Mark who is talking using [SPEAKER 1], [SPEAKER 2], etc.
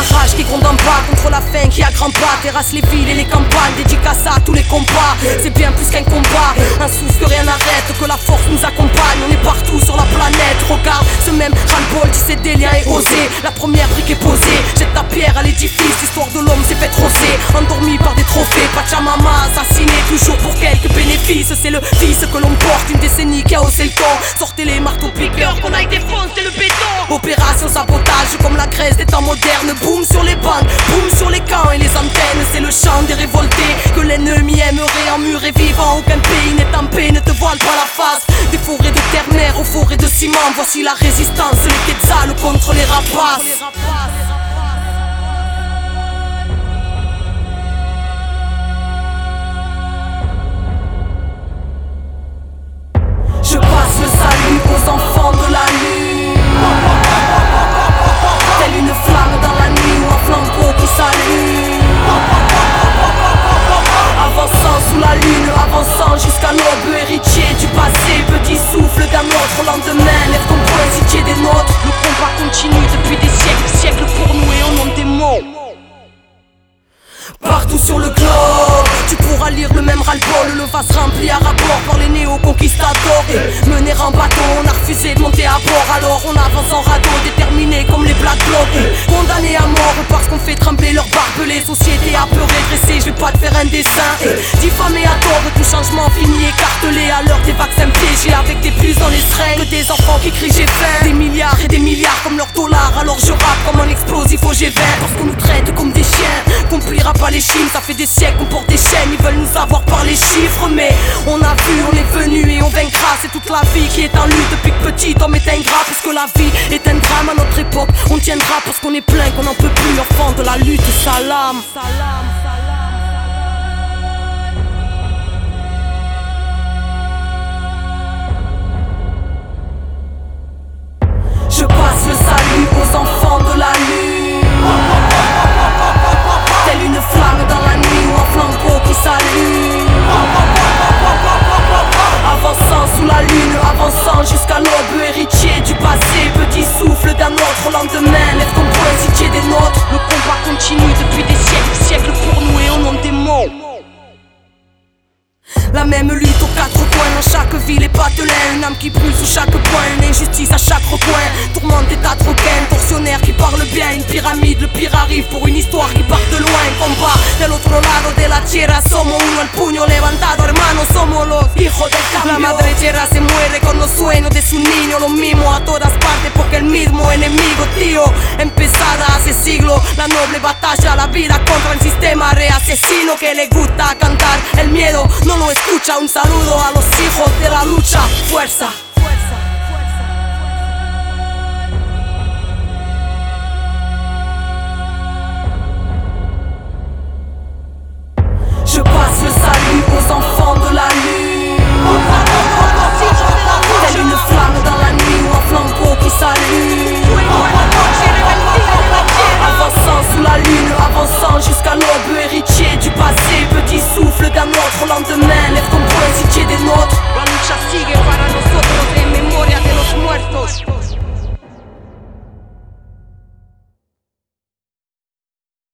[SPEAKER 1] rage qui gronde en bas, contre la faim qui a grand pas, terrasse les villes et les campagnes, dédicace à tous les combats. C'est bien plus qu'un combat, un souffle que rien n'arrête, que la force nous accompagne. On est partout sur la planète, regarde ce même ras-le-bol, tisser des liens et oser. La première brique est posée, jette ta pierre à l'édifice, l'histoire de l'homme s'est faite rosée, endormi par des trophées. Pachamama assassiné, toujours pour quelques bénéfices. C'est le fils que l'on porte, une décennie qui a haussé le ton. Sortez les marteaux piqueurs qu'on aille défoncer le béton. Opération sabotage comme la Grèce des temps modernes. Boum sur les bandes, boum sur les camps et les antennes. C'est le chant des révoltés que l'ennemi aimerait en mur et vivant. Aucun pays n'est en paix, ne te voile pas la face. Des forêts de terre-mer aux forêts de ciment. Voici la résistance, les quetzals contre les rapaces. Je passe le salut aux enfants de la lune, telle une flamme dans la nuit ou un flambeau qui s'allume. Avançant sous la lune, avançant jusqu'à l'aube, héritier du passé, petit souffle d'un autre lendemain. Lève ton poing si tu es des nôtres. Le combat continue depuis des siècles pour nous et au nom des mots. Partout sur le globe, tu pourras lire le même ras-le-bol. Le vase rempli à rapport par les néo-conquistadors. Mener en bateau, on a refusé de monter à bord. Alors on avance en radeau, déterminés comme les Black Blocs. Condamnés à mort parce qu'on fait trembler leurs barbelés. Société apeurée, dressée, je vais pas te faire un dessin. Diffamé à tort, tout changement fini écartelé. À l'heure des vaccins piégés avec des puces dans les seringues. Des enfants qui crient j'ai faim, des milliards et des milliards comme leurs dollars. Alors je rappe comme un explosif au G20. Parce qu'on nous traite comme des chiens, qu'on pliera pas les chines. Ça fait des siècles qu'on porte des chaînes, ils veulent nous avoir par les chiffres. Mais on a vu, on est venu et on vaincra. C'est toute la vie qui est en lutte depuis que petit homme est ingrat. Puisque la vie est un drame à notre époque, on tiendra parce qu'on est plein, qu'on n'en peut plus. Enfant de la lutte, salam. Je passe le salut aux enfants de la lune, telle une flamme dans la nuit ou un flambeau qui s'allume. Avançant sous la lune, avançant jusqu'à l'aube, héritier du passé, petit souffle d'un autre lendemain. Lève ton poing si tu es des nôtres. Le combat continue depuis des siècles pour nous et au nom des mots. La même lutte aux quatre coins, dans chaque ville et patelin. Une âme qui brûle sous chaque point, une injustice à chaque recoin. Tourmente des tas de requins, tortionnaires qui parlent bien. Une pyramide, le pire arrive pour une histoire qui part de loin. Combat del otro lado de la tierra, somos uno, el puño levantado, hermanos, somos los hijos del cambio. La madre tierra se muere con los sueños de su niño. Lo mismo a todas partes porque el mismo enemigo, tío. Empezada hace siglos, la noble batalla, la vida contra el sistema reasesino que le gusta cantar el miedo. No lo escucha, un saludo a los hijos de la lucha, fuerza.